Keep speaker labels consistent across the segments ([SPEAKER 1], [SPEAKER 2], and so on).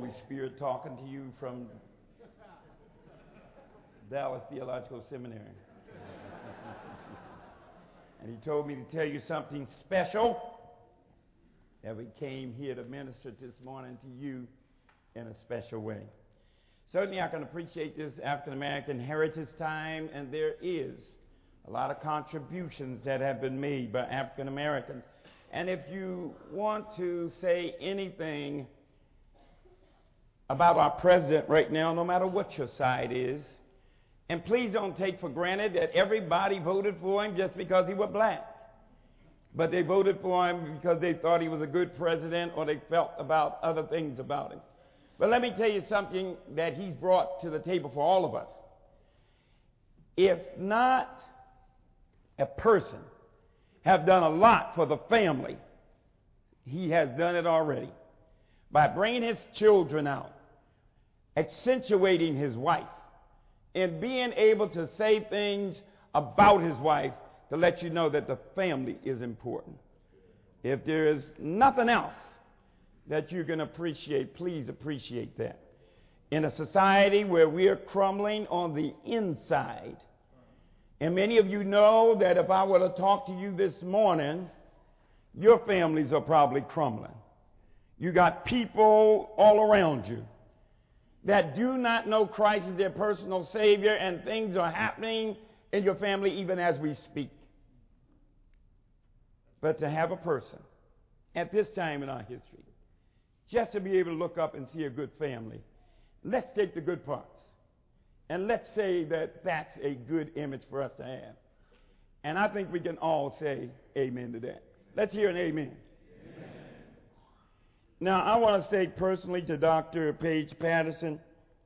[SPEAKER 1] Holy Spirit talking to you from Dallas Theological Seminary. And he told me to tell you something special, that we came here to minister this morning to you in a special way. Certainly I can appreciate this African American Heritage Time, and there is a lot of contributions that have been made by African Americans. And if you want to say anything about our president right now, no matter what your side is, and please don't take for granted that everybody voted for him just because he was black. But they voted for him because they thought he was a good president, or they felt about other things about him. But let me tell you something that he's brought to the table for all of us. If not a person have done a lot for the family, he has done it already. By bringing his children out, accentuating his wife, and being able to say things about his wife to let you know that the family is important. If there is nothing else that you can appreciate, please appreciate that. In a society where we are crumbling on the inside, and many of you know that if I were to talk to you this morning, your families are probably crumbling. You got people all around you that do not know Christ as their personal Savior, and things are happening in your family even as we speak. But to have a person at this time in our history, just to be able to look up and see a good family, let's take the good parts. And let's say that that's a good image for us to have. And I think we can all say amen to that. Let's hear an amen. Amen. Now, I want to say personally to Dr. Paige Patterson,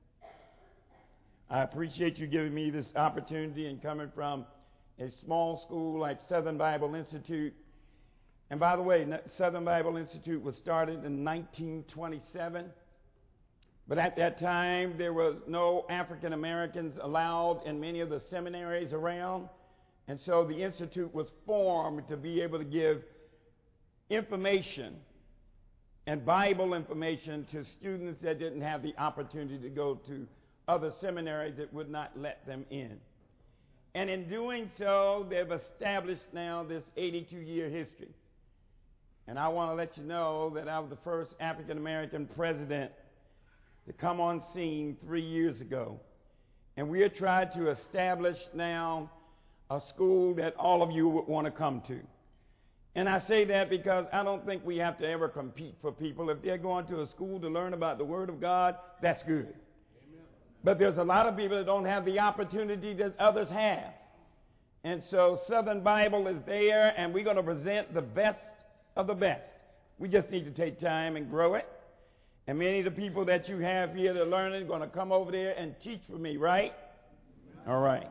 [SPEAKER 1] I appreciate you giving me this opportunity and coming from a small school like Southern Bible Institute. And by the way, Southern Bible Institute was started in 1927. But at that time, there was no African Americans allowed in many of the seminaries around. And so the Institute was formed to be able to give information and Bible information to students that didn't have the opportunity to go to other seminaries that would not let them in. And in doing so, they've established now this 82-year history. And I want to let you know that I was the first African American president to come on scene 3 years ago. And we are trying to establish now a school that all of you would want to come to. And I say that because I don't think we have to ever compete for people. If they're going to a school to learn about the Word of God, that's good. Amen. But there's a lot of people that don't have the opportunity that others have. And so Southern Bible is there, and we're going to present the best of the best. We just need to take time and grow it. And many of the people that you have here that are learning are going to come over there and teach for me, right? All right.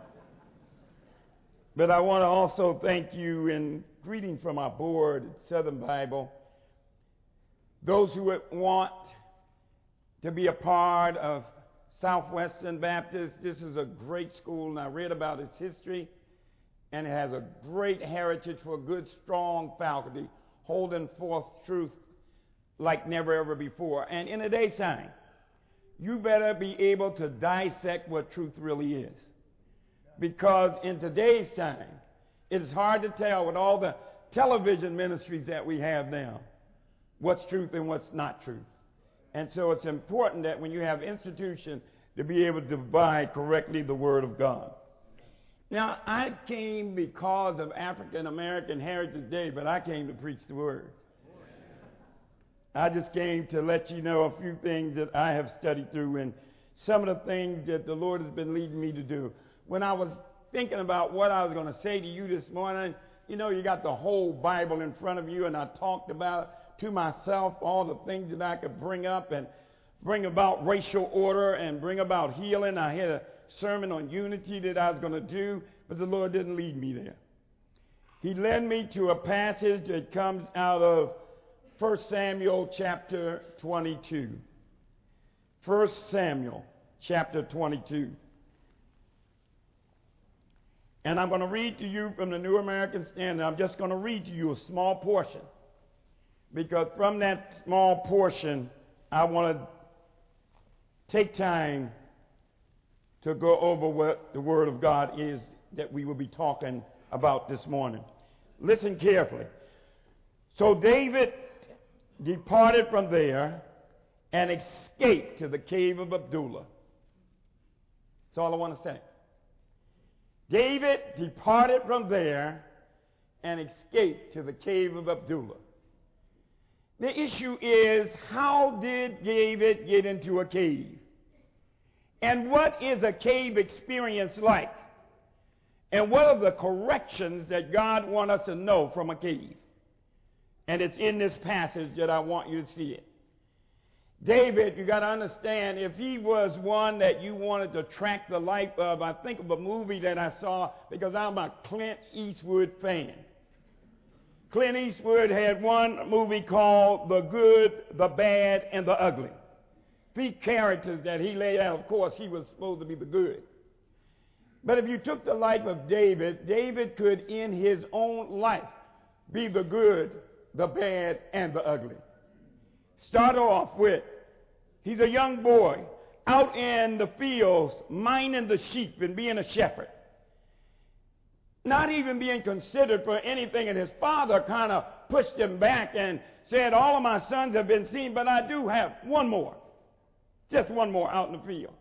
[SPEAKER 1] But I want to also thank you in greeting from our board at Southern Bible. Those who want to be a part of Southwestern Baptist, this is a great school, and I read about its history, and it has a great heritage for a good, strong faculty holding forth truth like never ever before. And in a day's time, you better be able to dissect what truth really is. Because in today's time, it's hard to tell with all the television ministries that we have now what's truth and what's not truth. And so it's important that when you have institutions to be able to divide correctly the Word of God. Now, I came because of African American Heritage Day, but I came to preach the Word. I just came to let you know a few things that I have studied through and some of the things that the Lord has been leading me to do. When I was thinking about what I was going to say to you this morning, you know, you got the whole Bible in front of you, and I talked about to myself all the things that I could bring up and bring about racial order and bring about healing. I had a sermon on unity that I was going to do, but the Lord didn't lead me there. He led me to a passage that comes out of 1 Samuel chapter 22. 1 Samuel chapter 22. And I'm going to read to you from the New American Standard. I'm just going to read to you a small portion, because from that small portion, I want to take time to go over what the Word of God is that we will be talking about this morning. Listen carefully. So David departed from there and escaped to the cave of Adullam. That's all I want to say. David departed from there and escaped to the cave of Adullam. The issue is, how did David get into a cave? And what is a cave experience like? And what are the corrections that God wants us to know from a cave? And it's in this passage that I want you to see it. David, you got to understand, if he was one that you wanted to track the life of, I think of a movie that I saw, because I'm a Clint Eastwood fan. Clint Eastwood had one movie called The Good, the Bad, and the Ugly. Three characters that he laid out. Of course, he was supposed to be the good. But if you took the life of David, David could, in his own life, be the good, the bad, and the ugly. Start off with, he's a young boy out in the fields minding the sheep and being a shepherd. Not even being considered for anything, and his father kind of pushed him back and said, all of my sons have been seen, but I do have one more. Just one more out in the field.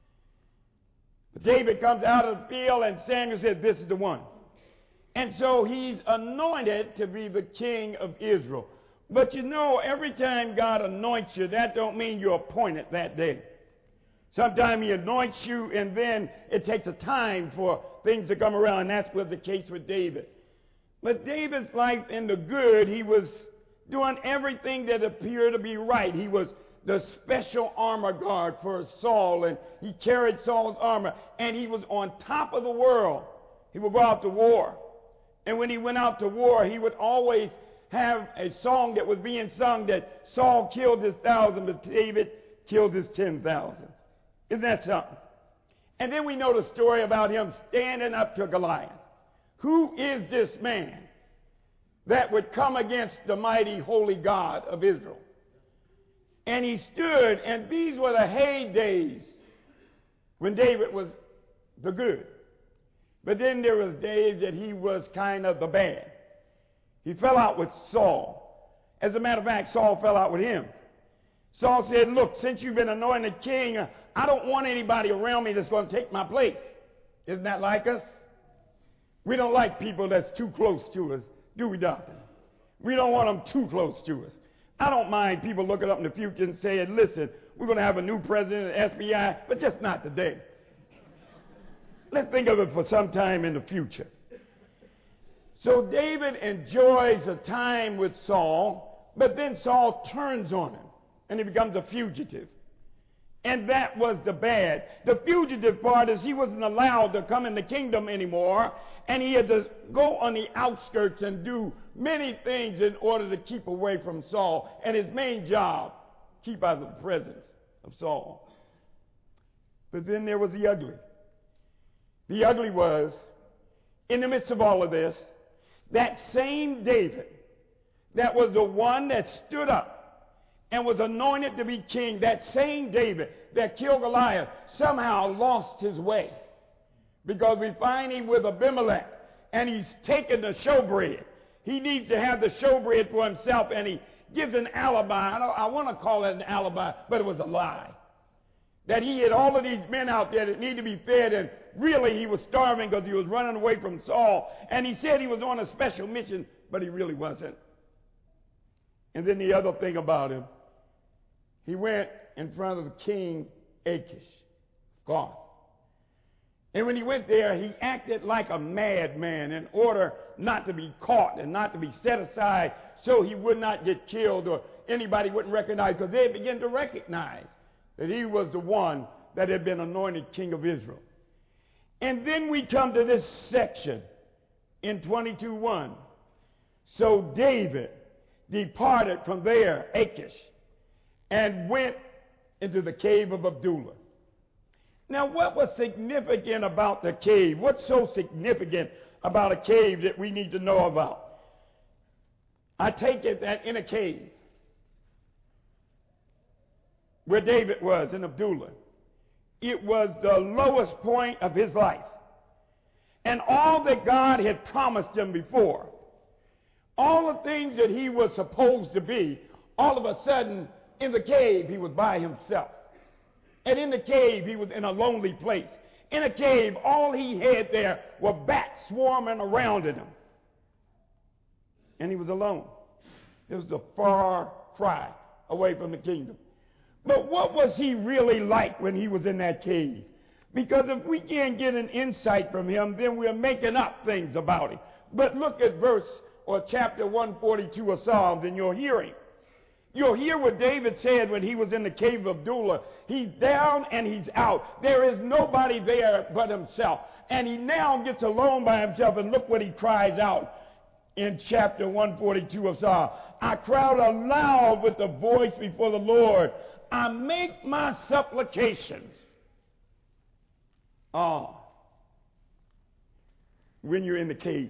[SPEAKER 1] But David comes out of the field, and Samuel said, this is the one. And so he's anointed to be the king of Israel. But you know, every time God anoints you, that don't mean you're appointed that day. Sometimes he anoints you, and then it takes a time for things to come around, and that was the case with David. But David's life in the good, he was doing everything that appeared to be right. He was the special armor guard for Saul, and he carried Saul's armor, and he was on top of the world. He would go out to war. And when he went out to war, he would always have a song that was being sung that Saul killed his 1,000, but David killed his 10,000. Isn't that something? And then we know the story about him standing up to Goliath. Who is this man that would come against the mighty holy God of Israel? And he stood, and these were the heydays when David was the good. But then there was days that he was kind of the bad. He fell out with Saul. As a matter of fact, Saul fell out with him. Saul said, look, since you've been anointed king, I don't want anybody around me that's going to take my place. Isn't that like us? We don't like people that's too close to us, do we, Doctor? We don't want them too close to us. I don't mind people looking up in the future and saying, listen, we're going to have a new president of the FBI, but just not today. Let's think of it for some time in the future. So David enjoys a time with Saul, but then Saul turns on him, and he becomes a fugitive. And that was the bad. The fugitive part is he wasn't allowed to come in the kingdom anymore, and he had to go on the outskirts and do many things in order to keep away from Saul. And his main job, keep out of the presence of Saul. But then there was the ugly. The ugly was, in the midst of all of this, that same David that was the one that stood up and was anointed to be king, that same David that killed Goliath, somehow lost his way. Because we find him with Abimelech, and he's taken the showbread. He needs to have the showbread for himself, and he gives an alibi. I want to call it an alibi, but it was a lie. That he had all of these men out there that need to be fed, and really he was starving because he was running away from Saul. And he said he was on a special mission, but he really wasn't. And then the other thing about him, he went in front of King Achish, God. And when he went there, he acted like a madman in order not to be caught and not to be set aside so he would not get killed or anybody wouldn't recognize, because they began to recognize that he was the one that had been anointed king of Israel. And then we come to this section in 22:1. So David departed from there, Achish, and went into the cave of Adullam. Now, what was significant about the cave? What's so significant about a cave that we need to know about? I take it that in a cave where David was in Adullam, It was the lowest point of his life. And all that God had promised him before, all the things that he was supposed to be, all of a sudden, in the cave, he was by himself. And in the cave, he was in a lonely place. In a cave, all he had there were bats swarming around him. And he was alone. It was a far cry away from the kingdom. But what was he really like when he was in that cave? Because if we can't get an insight from him, then we're making up things about him. But look at verse or chapter 142 of Psalms in your hearing. You'll hear what David said when he was in the cave of Adullam. He's down and he's out. There is nobody there but himself. And he now gets alone by himself, and look what he cries out in chapter 142 of Psalm. I cried aloud with the voice before the Lord. I make my supplications. When you're in the cave,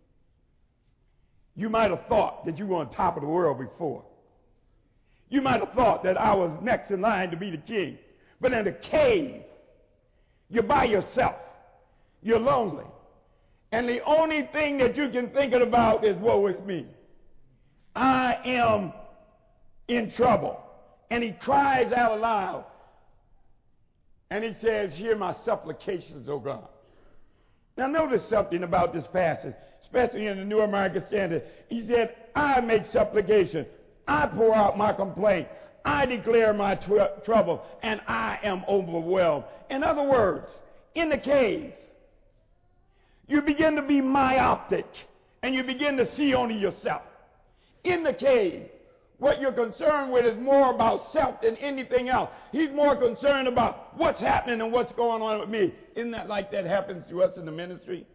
[SPEAKER 1] you might have thought that you were on top of the world before. You might have thought that I was next in line to be the king. But in the cave, you're by yourself. You're lonely. And the only thing that you can think about is, woe is me. I am in trouble. And he cries out aloud. And he says, hear my supplications, O God. Now notice something about this passage, especially in the New American Standard. He said, I make supplication. I pour out my complaint. I declare my trouble, and I am overwhelmed. In other words, in the cave, you begin to be myopic, and you begin to see only yourself. In the cave, what you're concerned with is more about self than anything else. He's more concerned about what's happening and what's going on with me. Isn't that like that happens to us in the ministry?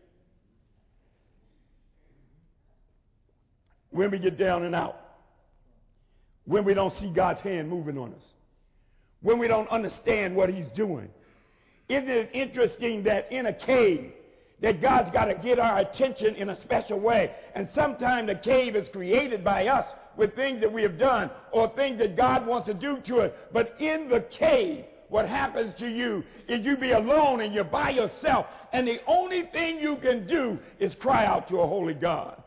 [SPEAKER 1] When we get down and out. When we don't see God's hand moving on us. When we don't understand what he's doing. Isn't it interesting that in a cave, that God's got to get our attention in a special way? And sometimes the cave is created by us with things that we have done or things that God wants to do to us. But in the cave, what happens to you is you be alone and you're by yourself, and the only thing you can do is cry out to a holy God.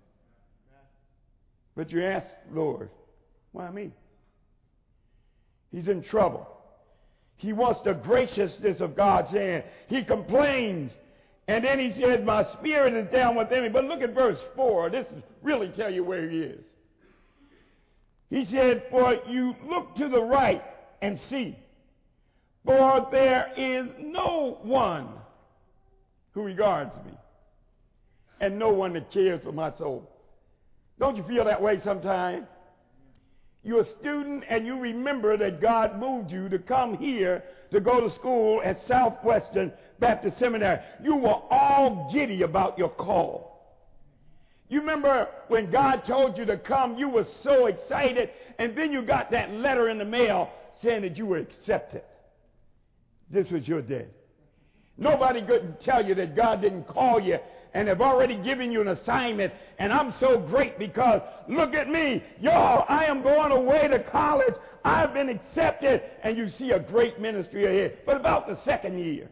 [SPEAKER 1] But you ask, Lord, why me? He's in trouble. He wants the graciousness of God's hand. He complains. And then he said, my spirit is down within me. But look at verse 4. This really tell you where he is. He said, for you look to the right and see, for there is no one who regards me, and no one that cares for my soul. Don't you feel that way sometimes? You're a student and you remember that God moved you to come here to go to school at Southwestern Baptist Seminary. You were all giddy about your call. You remember when God told you to come, you were so excited, and then you got that letter in the mail saying that you were accepted. This was your day. Nobody could tell you that God didn't call you and have already given you an assignment. And I'm so great because look at me. Y'all, I am going away to college. I've been accepted. And you see a great ministry ahead. But about the second year.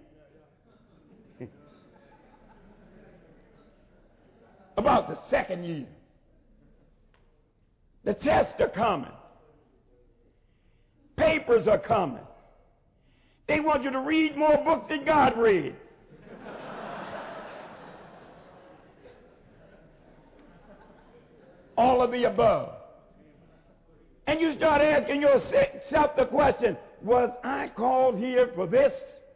[SPEAKER 1] About the second year. The tests are coming. Papers are coming. They want you to read more books than God read. All of the above. And you start asking yourself the question, was I called here for this?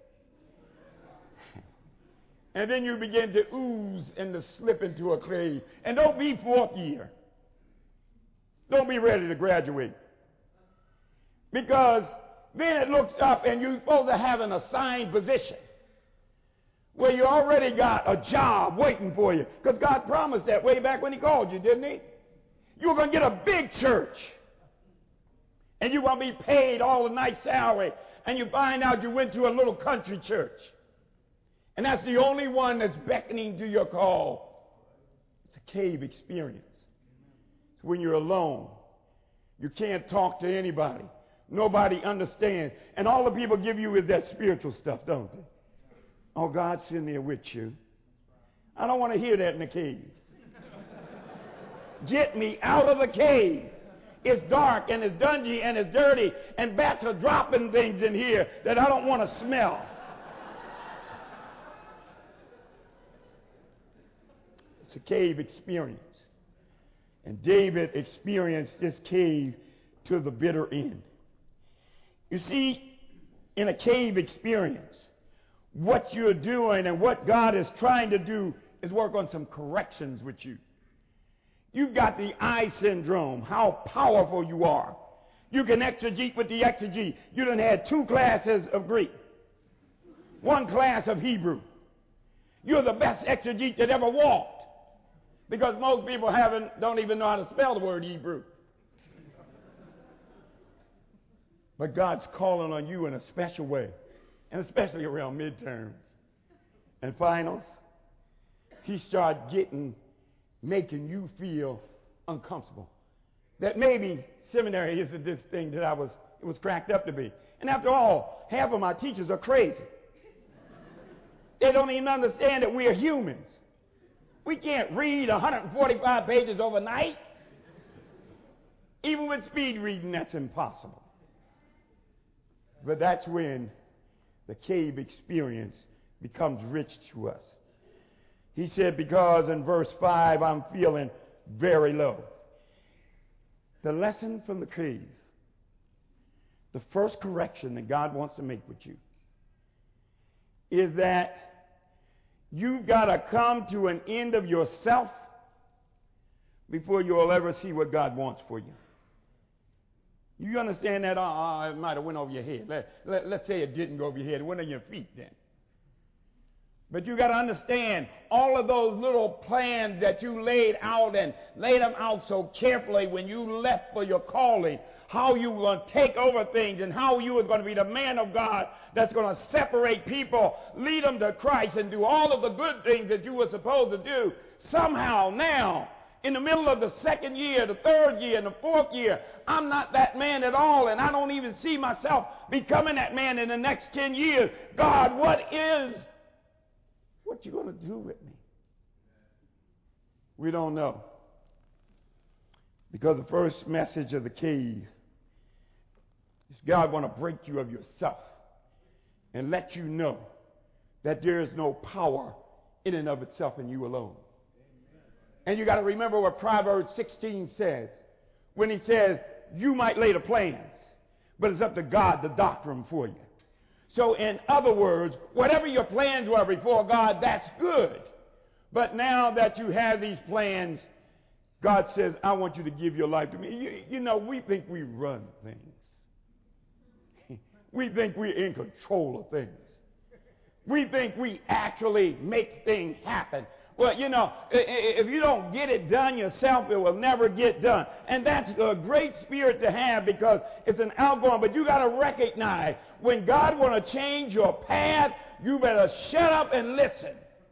[SPEAKER 1] And then you begin to ooze and to slip into a cave. And don't be fourth year. Don't be ready to graduate. Because then it looks up and you're supposed to have an assigned position where you already got a job waiting for you. Because God promised that way back when he called you, didn't he? You were going to get a big church. And you're going to be paid all the nice salary. And you find out you went to a little country church. And that's the only one that's beckoning to your call. It's a cave experience. It's when you're alone. You can't talk to anybody. Nobody understands. And all the people give you is that spiritual stuff, don't they? Oh, God's in there with you. I don't want to hear that in the cave. Get me out of the cave. It's dark and it's dungy and it's dirty and bats are dropping things in here that I don't want to smell. It's a cave experience. And David experienced this cave to the bitter end. You see, in a cave experience, what you're doing and what God is trying to do is work on some corrections with you. You've got the I syndrome, how powerful you are. You can exegete with the exegete. You done had 2 classes of Greek, 1 class of Hebrew. You're the best exegete that ever walked. Because most people don't even know how to spell the word Hebrew. But God's calling on you in a special way, and especially around midterms and finals. He started making you feel uncomfortable. That maybe seminary isn't this thing that it was cracked up to be. And after all, half of my teachers are crazy. They don't even understand that we are humans. We can't read 145 pages overnight. Even with speed reading, that's impossible. But that's when the cave experience becomes rich to us. He said, because in verse 5, I'm feeling very low. The lesson from the cave, the first correction that God wants to make with you, is that you've got to come to an end of yourself before you'll ever see what God wants for you. You understand that? It might have went over your head. Let's say it didn't go over your head. It went on your feet then. But you got to understand all of those little plans that you laid out and laid them out so carefully when you left for your calling, how you were going to take over things and how you were going to be the man of God that's going to separate people, lead them to Christ, and do all of the good things that you were supposed to do. Somehow now, in the middle of the 2nd year, the 3rd year, and the 4th year, I'm not that man at all, and I don't even see myself becoming that man in the next 10 years. God, what you going to do with me? We don't know. Because the first message of the cave is God want to break you of yourself and let you know that there is no power in and of itself in you alone. And you got to remember what Proverbs 16 says when he says, you might lay the plans, but it's up to God to doctor them for you. So in other words, whatever your plans were before God, that's good. But now that you have these plans, God says, I want you to give your life to me. You know, we think we run things. We think we're in control of things. We think we actually make things happen. Well, you know, if you don't get it done yourself, it will never get done. And that's a great spirit to have because it's an outgoing. But you got to recognize when God want to change your path, you better shut up and listen.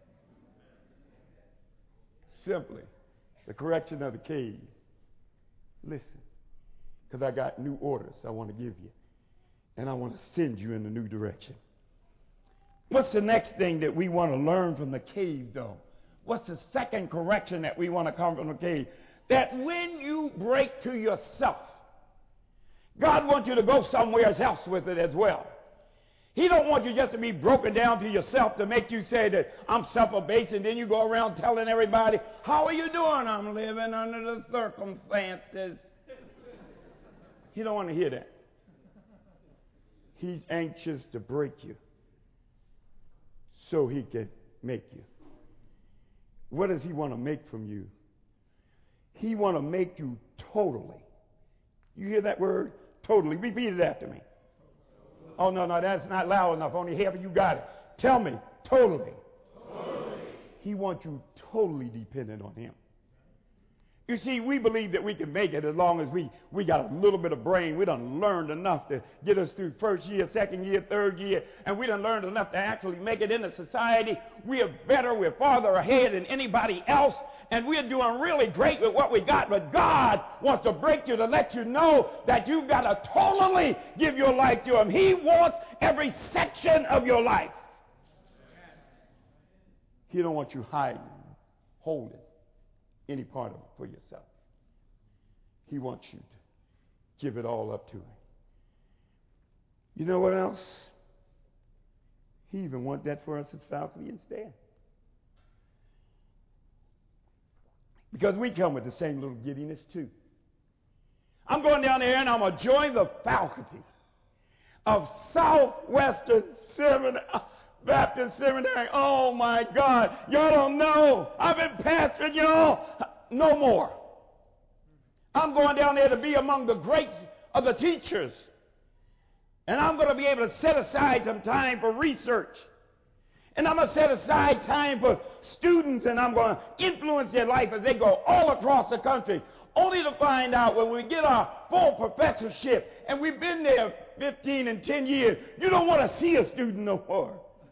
[SPEAKER 1] Simply, the correction of the cave. Listen, because I got new orders I want to give you. And I want to send you in a new direction. What's the next thing that we want to learn from the cave, though? What's the second correction that we want to come from the cave? That when you break to yourself, God wants you to go somewhere else with it as well. He don't want you just to be broken down to yourself to make you say that I'm self-abased, and then you go around telling everybody, how are you doing? I'm living under the circumstances. He don't want to hear that. He's anxious to break you so he can make you. What does he want to make from you? He want to make you totally. You hear that word? Totally. Repeat it after me. Oh, no, that's not loud enough. Only half of you got it. Tell me, totally. Totally. He wants you totally dependent on him. You see, we believe that we can make it as long as we got a little bit of brain. We done learned enough to get us through first year, second year, third year, and we done learned enough to actually make it into society. We are better, we're farther ahead than anybody else, and we're doing really great with what we got. But God wants to break you to let you know that you've got to totally give your life to Him. He wants every section of your life. He don't want you hiding, holding any part of it for yourself. He wants you to give it all up to Him. You know what else? He even wants that for us as faculty instead. Because we come with the same little giddiness too. I'm going down there and I'm going to join the faculty of Southwestern Baptist Seminary. Oh my God. Y'all don't know. I've been pastoring y'all. No more. I'm going down there to be among the greats of the teachers. And I'm going to be able to set aside some time for research. And I'm going to set aside time for students, and I'm going to influence their life as they go all across the country, only to find out when we get our full professorship, and we've been there 15 and 10 years, you don't want to see a student no more.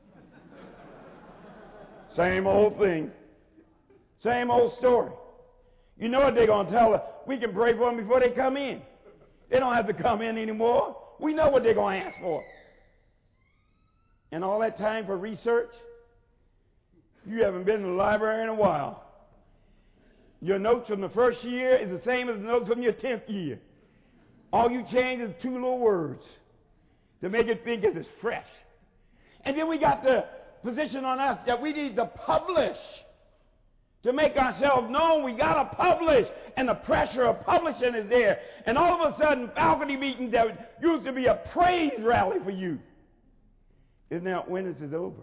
[SPEAKER 1] Same old thing. Same old story. You know what they're going to tell us? We can pray for them before they come in. They don't have to come in anymore. We know what they're going to ask for. And all that time for research, you haven't been in the library in a while. Your notes from the first year is the same as the notes from your 10th year. All you change is 2 little words to make it think it's fresh. And then we got the position on us that we need to publish. To make ourselves known, we got to publish. And the pressure of publishing is there. And all of a sudden, faculty meetings that used to be a praise rally for you is now when this is over.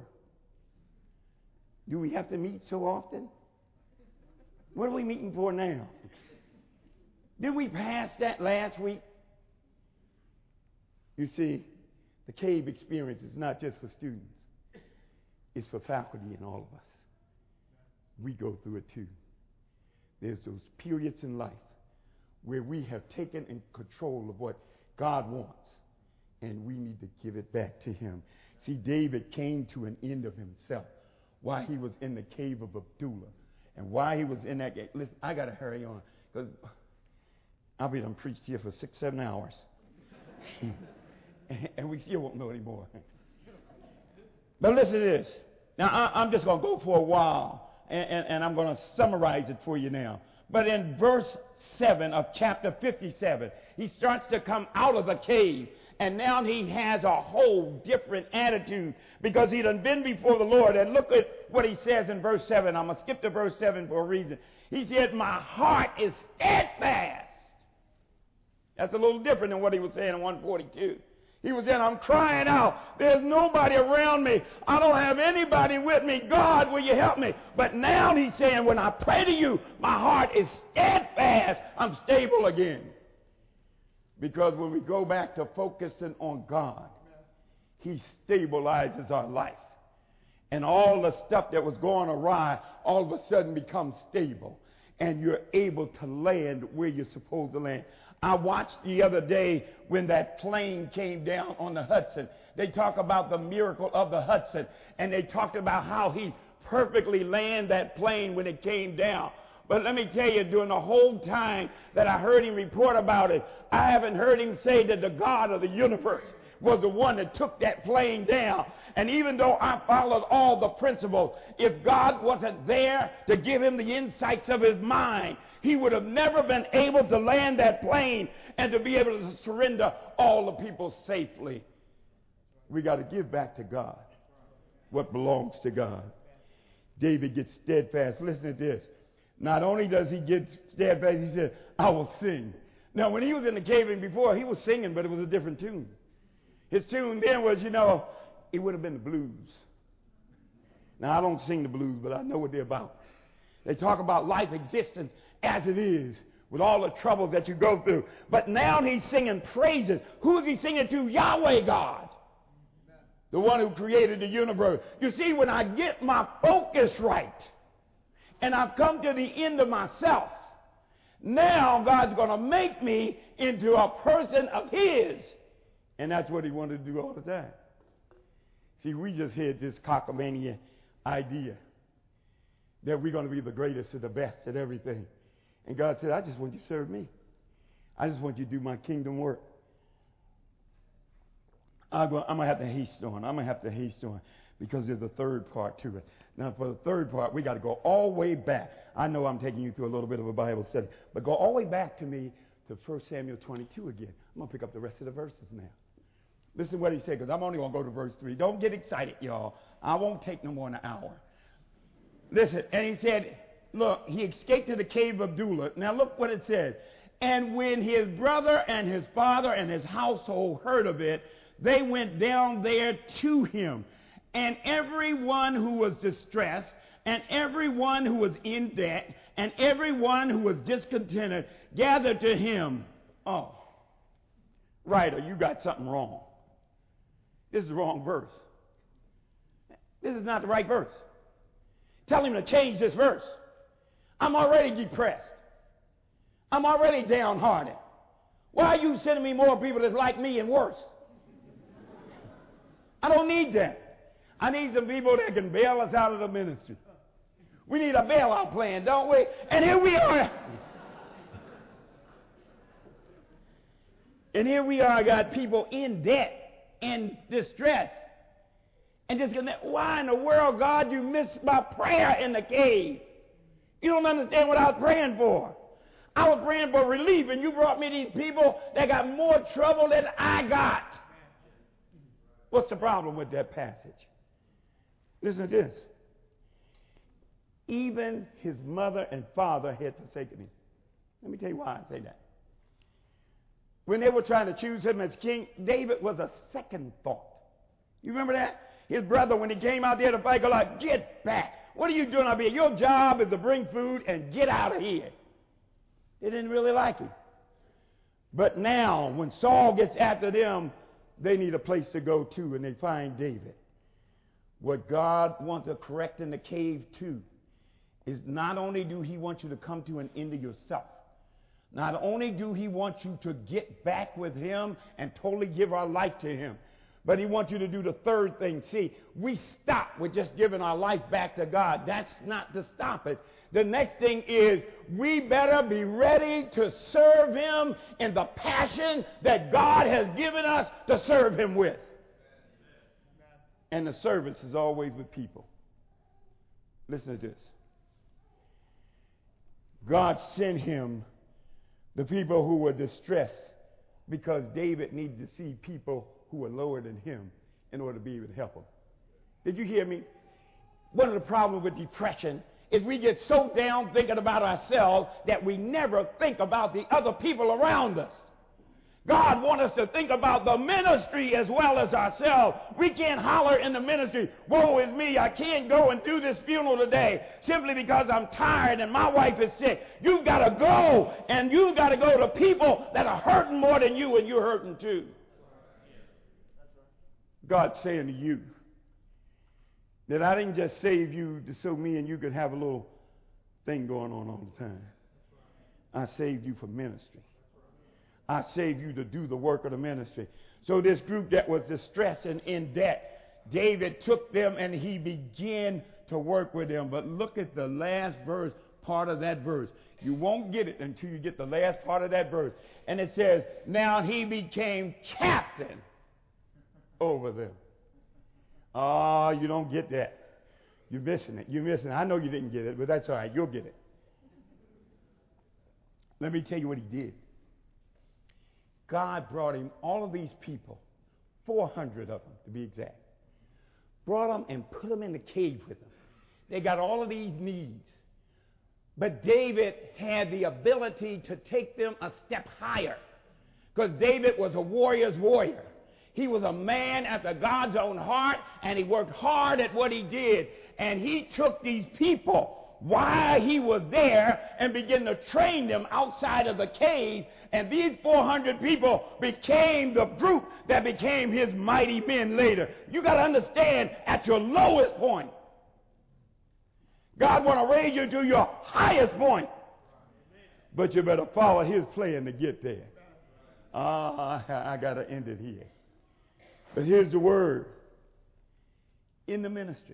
[SPEAKER 1] Do we have to meet so often? What are we meeting for now? Did we pass that last week? You see, the cave experience is not just for students. It's for faculty and all of us. We go through it too. There's those periods in life where we have taken in control of what God wants, and we need to give it back to Him. See, David came to an end of himself while he was in the cave of Adullam. And while he was in that cave, listen, I got to hurry on, because I'll be done preached here for 6-7 hours. And we still won't know anymore. But listen to this. Now, I'm just going to go for a while, and I'm going to summarize it for you now. But in verse 7 of chapter 57, he starts to come out of the cave. And now he has a whole different attitude because he done been before the Lord. And look at what he says in verse 7. I'm going to skip to verse 7 for a reason. He said, my heart is steadfast. That's a little different than what he was saying in 142. He was saying, I'm crying out. There's nobody around me. I don't have anybody with me. God, will you help me? But now he's saying, when I pray to you, my heart is steadfast. I'm stable again. Because when we go back to focusing on God, He stabilizes our life. And all the stuff that was going awry all of a sudden becomes stable. And you're able to land where you're supposed to land. I watched the other day when that plane came down on the Hudson. They talk about the miracle of the Hudson. And they talked about how He perfectly landed that plane when it came down. But let me tell you, during the whole time that I heard him report about it, I haven't heard him say that the God of the universe was the one that took that plane down. And even though I followed all the principles, if God wasn't there to give him the insights of his mind, he would have never been able to land that plane and to be able to surrender all the people safely. We got to give back to God what belongs to God. David gets steadfast. Listen to this. Not only does he get steadfast, he said, I will sing. Now, when he was in the cave before, he was singing, but it was a different tune. His tune then was, it would have been the blues. Now, I don't sing the blues, but I know what they're about. They talk about life existence as it is, with all the troubles that you go through. But now he's singing praises. Who is he singing to? Yahweh God. The one who created the universe. You see, when I get my focus right, and I've come to the end of myself, Now God's going to make me into a person of his. And that's what he wanted to do all the time. See, we just had this cockamamie idea that we're going to be the greatest and the best at everything. And God said, I just want you to serve me. I just want you to do my kingdom work. I'm going to have to haste on. Because there's a third part to it. Now, for the third part, we got to go all the way back. I know I'm taking you through a little bit of a Bible study, but go all the way back to 1 Samuel 22 again. I'm going to pick up the rest of the verses now. Listen to what he said, because I'm only going to go to verse 3. Don't get excited, y'all. I won't take no more than an hour. Listen, and he said, look, he escaped to the cave of Adullam. Now, look what it says. And when his brother and his father and his household heard of it, they went down there to him. And everyone who was distressed, and everyone who was in debt, and everyone who was discontented gathered to him. Oh, writer, you got something wrong. This is the wrong verse. This is not the right verse. Tell him to change this verse. I'm already depressed. I'm already downhearted. Why are you sending me more people that's like me and worse? I don't need that. I need some people that can bail us out of the ministry. We need a bailout plan, don't we? And here we are. And here we are, got people in debt and distress. And just why in the world, God, you missed my prayer in the cave? You don't understand what I was praying for. I was praying for relief, and you brought me these people that got more trouble than I got. What's the problem with that passage? Listen to this. Even his mother and father had forsaken him. Let me tell you why I say that. When they were trying to choose him as king, David was a second thought. You remember that? His brother, when he came out there to fight Goliath, get back. What are you doing up here? Your job is to bring food and get out of here. They didn't really like him. But now, when Saul gets after them, they need a place to go to, and they find David. What God wants to correct in the cave, too, is not only do he want you to come to an end of yourself, not only do he want you to get back with him and totally give our life to him, but he wants you to do the third thing. See, we stop with just giving our life back to God. That's not to stop it. The next thing is we better be ready to serve him in the passion that God has given us to serve him with. And the service is always with people. Listen to this. God sent him the people who were distressed because David needed to see people who were lower than him in order to be able to help him. Did you hear me? One of the problems with depression is we get so down thinking about ourselves that we never think about the other people around us. God wants us to think about the ministry as well as ourselves. We can't holler in the ministry, woe is me, I can't go and do this funeral today simply because I'm tired and my wife is sick. You've got to go, and you've got to go to people that are hurting more than you, and you're hurting too. God's saying to you that I didn't just save you so me and you could have a little thing going on all the time. I saved you for ministry. I saved you to do the work of the ministry. So this group that was distressed and in debt, David took them and he began to work with them. But look at the last verse, part of that verse. You won't get it until you get the last part of that verse. And it says, now he became captain over them. Oh, you don't get that. You're missing it. You're missing it. I know you didn't get it, but that's all right. You'll get it. Let me tell you what he did. God brought him all of these people, 400 of them to be exact, brought them and put them in the cave with them. They got all of these needs. But David had the ability to take them a step higher because David was a warrior's warrior. He was a man after God's own heart, and he worked hard at what he did. And he took these people while he was there and began to train them outside of the cave. And these 400 people became the group that became his mighty men later. You got to understand, at your lowest point, God want to raise you to your highest point. But you better follow his plan to get there. I got to end it here. But here's the word. In the ministry,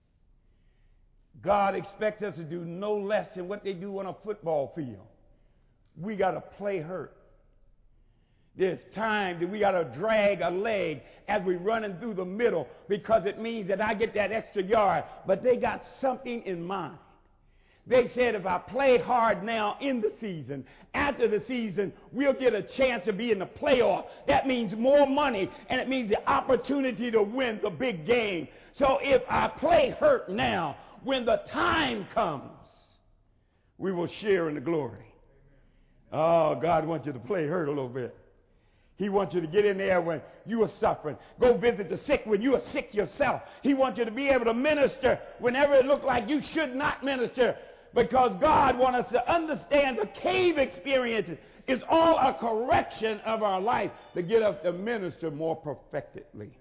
[SPEAKER 1] God expects us to do no less than what they do on a football field. We got to play hurt. There's time that we got to drag a leg as we're running through the middle because it means that I get that extra yard. But they got something in mind. They said if I play hard now in the season, after the season, we'll get a chance to be in the playoff. That means more money, and it means the opportunity to win the big game. So if I play hurt now, when the time comes, we will share in the glory. Oh, God wants you to play hurt a little bit. He wants you to get in there when you are suffering. Go visit the sick when you are sick yourself. He wants you to be able to minister whenever it looks like you should not minister, because God wants us to understand the cave experience is all a correction of our life to get us to minister more perfectly.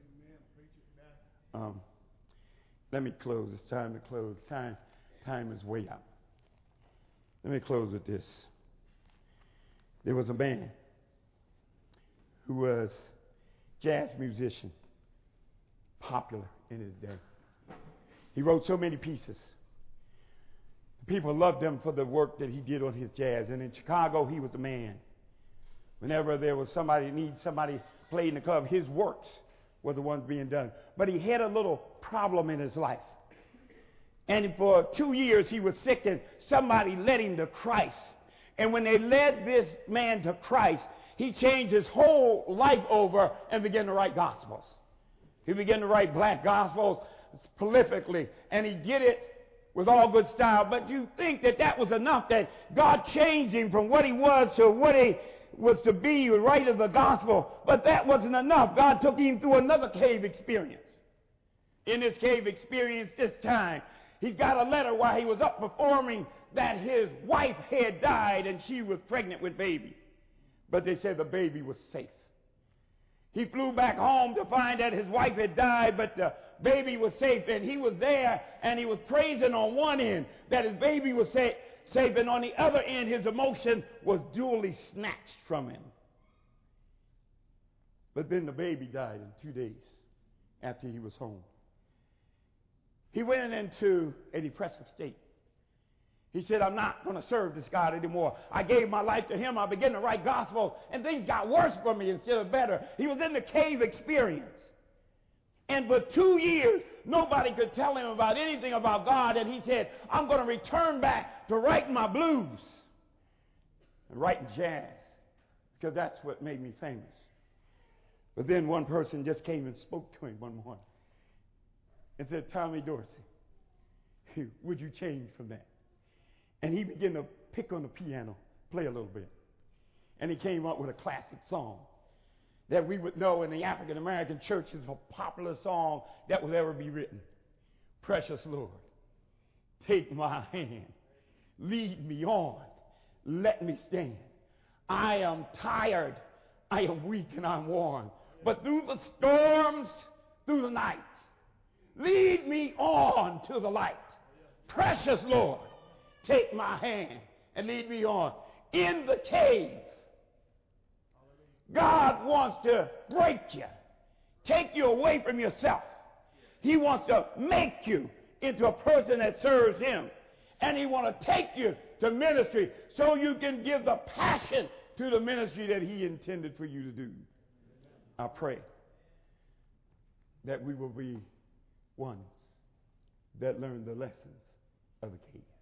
[SPEAKER 1] Let me close. It's time to close. Time is way out. Let me close with this. There was a man who was a jazz musician, popular in his day. He wrote so many pieces. People loved him for the work that he did on his jazz. And in Chicago, he was the man. Whenever there was somebody played in the club, his works were the ones being done. But he had a little problem in his life. And for 2 years, he was sick, and somebody led him to Christ. And when they led this man to Christ, he changed his whole life over and began to write gospels. He began to write black gospels prolifically, and he did it with all good style. But you think that that was enough, that God changed him from what he was to what he was to be, the writer of the gospel. But that wasn't enough. God took him through another cave experience. In this cave experience this time, he's got a letter while he was up performing that his wife had died and she was pregnant with baby. But they said the baby was safe. He flew back home to find that his wife had died, but the baby was safe. And he was there, and he was praising on one end that his baby was safe, and on the other end, his emotion was duly snatched from him. But then the baby died in 2 days after he was home. He went into a depressive state. He said, I'm not going to serve this God anymore. I gave my life to him. I began to write gospels, and things got worse for me instead of better. He was in the cave experience. And for 2 years, nobody could tell him about anything about God. And he said, I'm going to return back to writing my blues and writing jazz, because that's what made me famous. But then one person just came and spoke to him one morning and said, Tommy Dorsey, would you change from that? And he began to pick on the piano, play a little bit. And he came up with a classic song that we would know in the African American church is a popular song that would ever be written. Precious Lord, take my hand, lead me on, let me stand. I am tired, I am weak, and I'm worn. But through the storms, through the night, lead me on to the light. Precious Lord, take my hand and lead me on. In the cave, God wants to break you, take you away from yourself. He wants to make you into a person that serves him. And he wants to take you to ministry so you can give the passion to the ministry that he intended for you to do. I pray that we will be ones that learn the lessons of the cave.